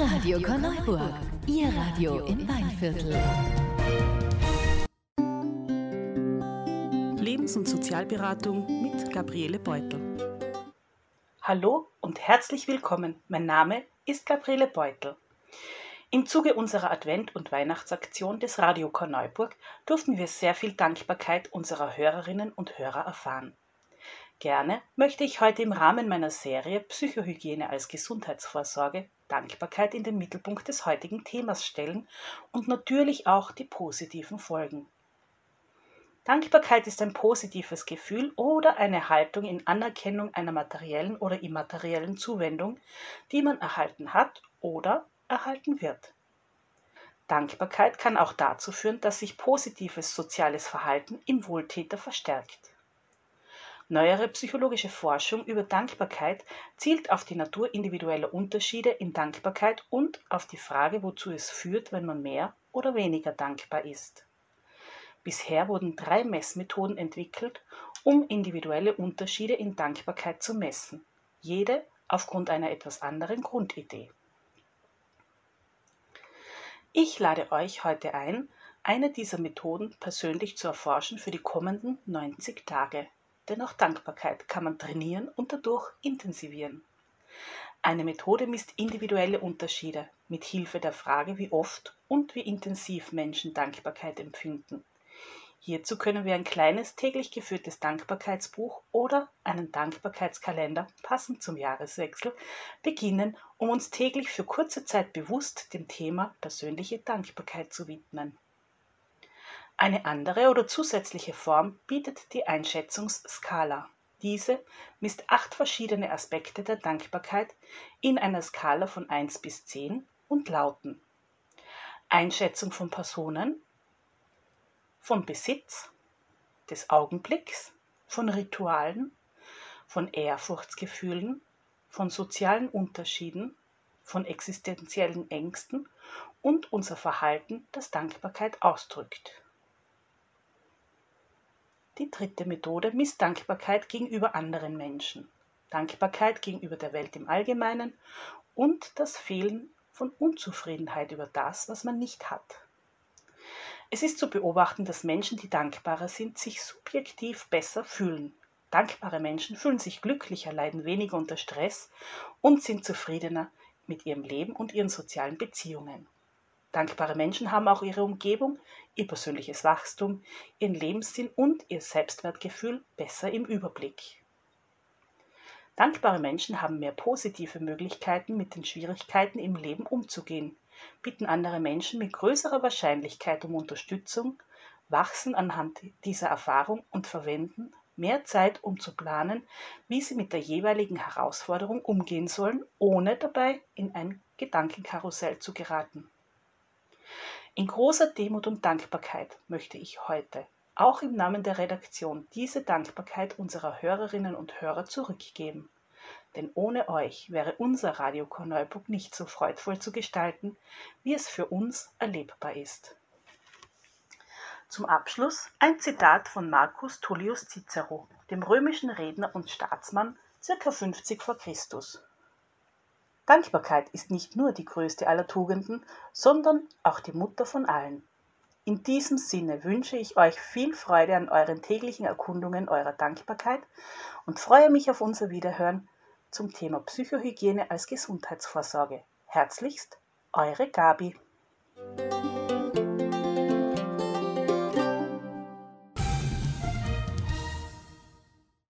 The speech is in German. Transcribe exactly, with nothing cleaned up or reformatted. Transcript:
Radio Korneuburg, Ihr Radio im Weinviertel. Lebens- und Sozialberatung mit Gabriele Beutel. Hallo und herzlich willkommen. Mein Name ist Gabriele Beutel. Im Zuge unserer Advent- und Weihnachtsaktion des Radio Korneuburg durften wir sehr viel Dankbarkeit unserer Hörerinnen und Hörer erfahren. Gerne möchte ich heute im Rahmen meiner Serie Psychohygiene als Gesundheitsvorsorge Dankbarkeit in den Mittelpunkt des heutigen Themas stellen und natürlich auch die positiven Folgen. Dankbarkeit ist ein positives Gefühl oder eine Haltung in Anerkennung einer materiellen oder immateriellen Zuwendung, die man erhalten hat oder erhalten wird. Dankbarkeit kann auch dazu führen, dass sich positives soziales Verhalten im Wohltäter verstärkt. Neuere psychologische Forschung über Dankbarkeit zielt auf die Natur individueller Unterschiede in Dankbarkeit und auf die Frage, wozu es führt, wenn man mehr oder weniger dankbar ist. Bisher wurden drei Messmethoden entwickelt, um individuelle Unterschiede in Dankbarkeit zu messen, jede aufgrund einer etwas anderen Grundidee. Ich lade euch heute ein, eine dieser Methoden persönlich zu erforschen für die kommenden neunzig Tage. Denn auch Dankbarkeit kann man trainieren und dadurch intensivieren. Eine Methode misst individuelle Unterschiede mit Hilfe der Frage, wie oft und wie intensiv Menschen Dankbarkeit empfinden. Hierzu können wir ein kleines täglich geführtes Dankbarkeitsbuch oder einen Dankbarkeitskalender, passend zum Jahreswechsel, beginnen, um uns täglich für kurze Zeit bewusst dem Thema persönliche Dankbarkeit zu widmen. Eine andere oder zusätzliche Form bietet die Einschätzungsskala. Diese misst acht verschiedene Aspekte der Dankbarkeit in einer Skala von eins bis zehn und lauten: Einschätzung von Personen, von Besitz, des Augenblicks, von Ritualen, von Ehrfurchtsgefühlen, von sozialen Unterschieden, von existenziellen Ängsten und unser Verhalten, das Dankbarkeit ausdrückt. Die dritte Methode misst Dankbarkeit gegenüber anderen Menschen, Dankbarkeit gegenüber der Welt im Allgemeinen und das Fehlen von Unzufriedenheit über das, was man nicht hat. Es ist zu beobachten, dass Menschen, die dankbarer sind, sich subjektiv besser fühlen. Dankbare Menschen fühlen sich glücklicher, leiden weniger unter Stress und sind zufriedener mit ihrem Leben und ihren sozialen Beziehungen. Dankbare Menschen haben auch ihre Umgebung, ihr persönliches Wachstum, ihren Lebenssinn und ihr Selbstwertgefühl besser im Überblick. Dankbare Menschen haben mehr positive Möglichkeiten, mit den Schwierigkeiten im Leben umzugehen, bitten andere Menschen mit größerer Wahrscheinlichkeit um Unterstützung, wachsen anhand dieser Erfahrung und verwenden mehr Zeit, um zu planen, wie sie mit der jeweiligen Herausforderung umgehen sollen, ohne dabei in ein Gedankenkarussell zu geraten. In großer Demut und Dankbarkeit möchte ich heute, auch im Namen der Redaktion, diese Dankbarkeit unserer Hörerinnen und Hörer zurückgeben. Denn ohne euch wäre unser Radio Korneuburg nicht so freudvoll zu gestalten, wie es für uns erlebbar ist. Zum Abschluss ein Zitat von Marcus Tullius Cicero, dem römischen Redner und Staatsmann, ca. fünfzig vor Christus. Dankbarkeit ist nicht nur die größte aller Tugenden, sondern auch die Mutter von allen. In diesem Sinne wünsche ich euch viel Freude an euren täglichen Erkundungen eurer Dankbarkeit und freue mich auf unser Wiederhören zum Thema Psychohygiene als Gesundheitsvorsorge. Herzlichst, eure Gabi.